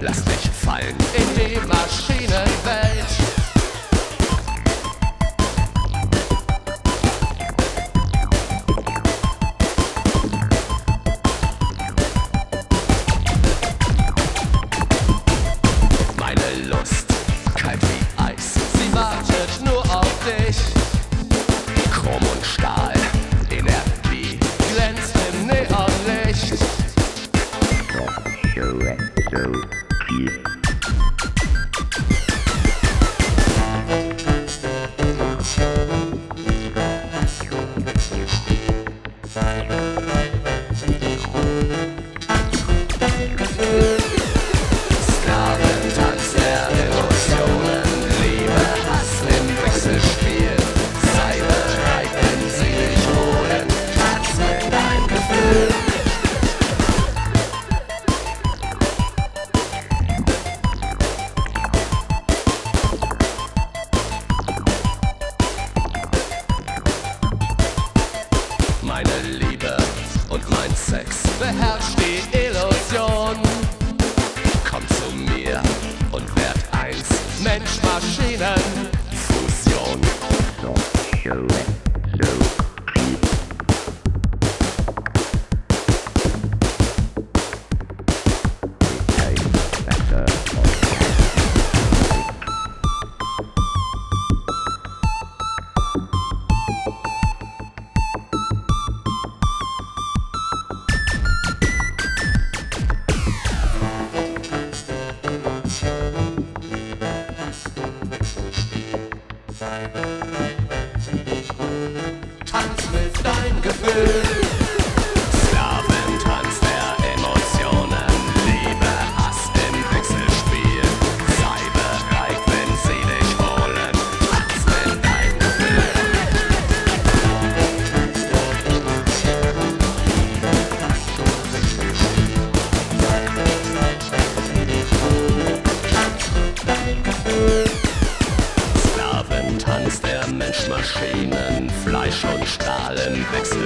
lass dich fallen in die Maschinenwelt. Meine Lust, kalt wie Eis, Sie wartet nur auf dich, Chrom und Stahl, Energie. glänzt im Neonlicht. Sklaventanz der Emotionen, Liebe, Hass im Wechselspiel. Sei bereit, wenn sie dich holen, tanz mit deinem Gefühl. Meine Liebe und mein Sex, Beherrscht die Illusion, komm zu mir und werd eins. Mensch, Maschinen, Fusion. tanz mit deinem Gefühl. Sklaventanz der Emotionen, Liebe, Hass im Wechselspiel. Sei bereit, wenn sie dich holen, tanz mit deinem Gefühl. Sklaventanz der Mensch-Maschinen, Fleisch und Stahl im Wechsel.